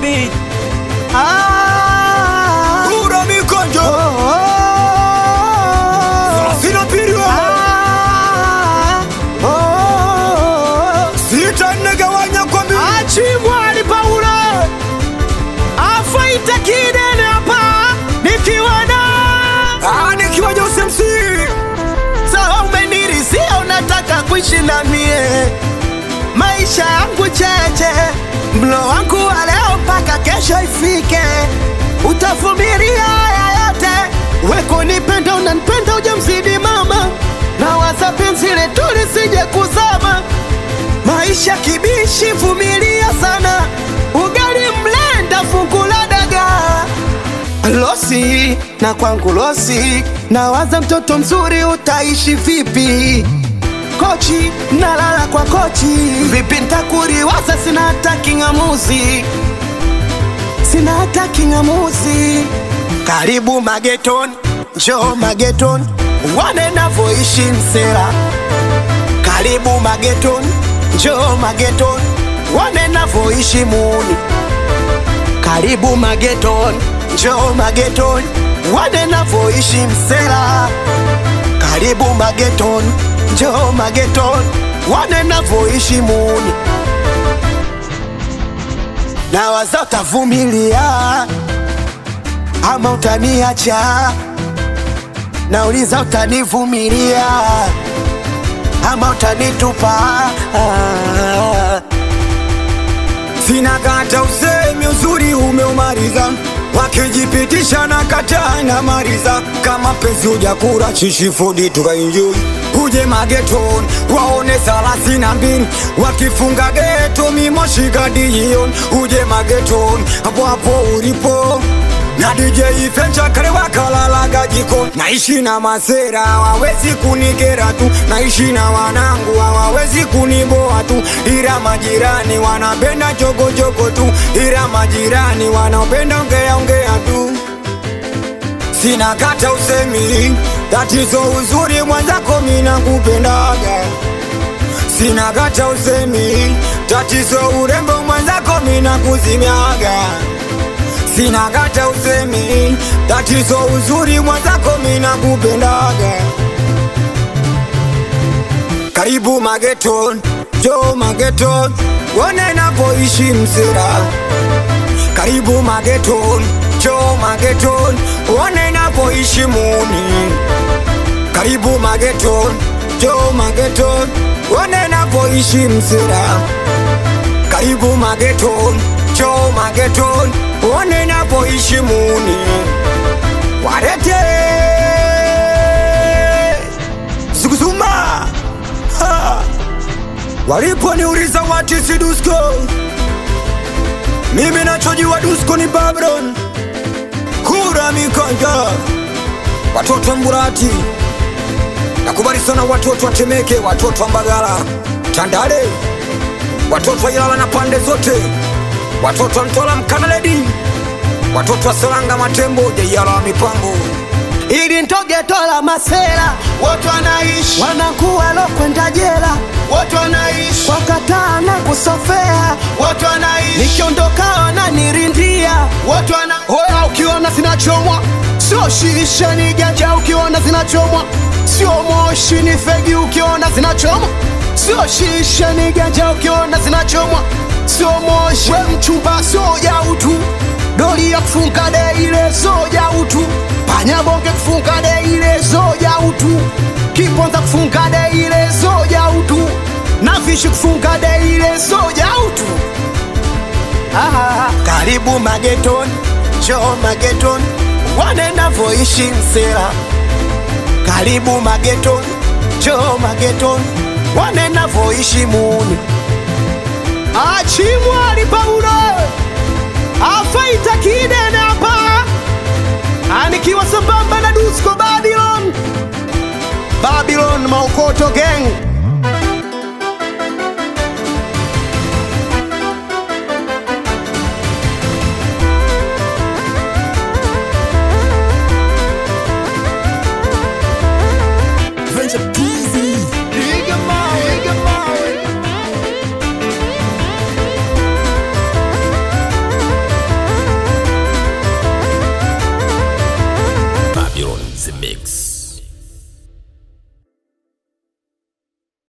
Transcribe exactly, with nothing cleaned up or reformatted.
Babyloni. Ah, Kura mikonjo oh, oh. Sina pirio Ah, oh, oh, oh. Sita negawanya kwa mi Achimwali Paulo afaita kidene hapa nikiwa na Ah, nikiwa Jose M C. sawa, umenirisia unataka kuishi na mie maisha yangu cheche, mlo wangu wa leo mpaka kesho ifike, utavumilia haya yote, weko nipenda, unanipenda ujamzidi mama, na waza penzi letu lisije kuzama, maisha kibishi, vumilia sana, ugali mlenda, fungu la dagaa losi na kwangu losi, na waza mtoto mzuri utaishi vipi? Kochi nalala kwa kochi, vipi ntakuriwaza? Sina hata king'amuzi, sina hata king'amuzi. Karibu mageton, njoo mageton, wane navoishi msela. Karibu mageton, njoo mageton, wane navoishi muni. Karibu mageton, njoo mageton, wane navoishi msela. Karibu mageton, njoo mageton, wane navoishi muni. Na waza utavumilia ama utaniacha, nauliza utanivumilia ama utanitupa? ah. Sina kata usemi uzuri umeumaliza, wakijipitisha na kata na mariza. Kama penzi ujakura chishi fudi tukaenjoy, uje mageton waone thelathini na mbili wakifunga geto mimoshi gadion. Uje mageton hapo hapo ulipo na D J Fencha kale wakalalaga jiko. Naishi na masera hawawezi kunikera tu, naishi na wanangu hawawezi kuniboa tu, ila majirani wanapenda jogo jogo tu, ila majirani wanapenda ongea ongea tu. Sina kata usemi, tatizo uzuri mwanzako mina kupendaga. Sina kata usemi, tatizo urembo mwanzako mina kuzimiaga. Sina kata usemi, tatizo uzuri mwanzako mina kupendaga. Karibu mageton, njoo mageton, wone napoishi msera. Karibu mageton, njoo mageton, wone napoishi muni. Karibu mageton, njoo mageton, wone napoishi msera. Karibu mageton, njoo mageton, wone napoishi muni. Warete Zuguzuma ha. Walipo niuliza what is Dusko, mimi nachojua Dusko ni Babylon. Kura mikonja watoto Mburati, nakubali sana watoto wa Temeke, watoto wa Mbagala, Tandale, watoto wa Ilala na pande zote, watoto wa Mtola Mkanaledi, watoto wa Salanga Matembo, Jayala wa Mipango. ili ntoge tola masela, watu wanaishi, wanakuwa lo kwenda jela, watu wanaishi, wakataa na kusofea, watu wanaishi, nikiondoka wananirindia, watu wana hoya. Ukiona zinachomwa sio shisha ni ganja, ukiona zinachomwa sio moshi ni fegi, ukiona zinachomwa sio shisha ni ganja, ukiona zinachomwa sio moshi. We mchumba soja utu, doli ya kufunga de ile soja utu, panya bonge kufunga de ile soja utu, kiponza kufunga de ile soja utu, na fishi kufunga de ile soja utu. Ah, karibu mageton, njoo mageton, wane navoishi msela. Karibu mageton, njoo mageton, wane navoishi muni. Achimwali Paulo afaita kidene hapa, anikiwa sambamba na Dusko Babylon, Babylon Maukoto Gang.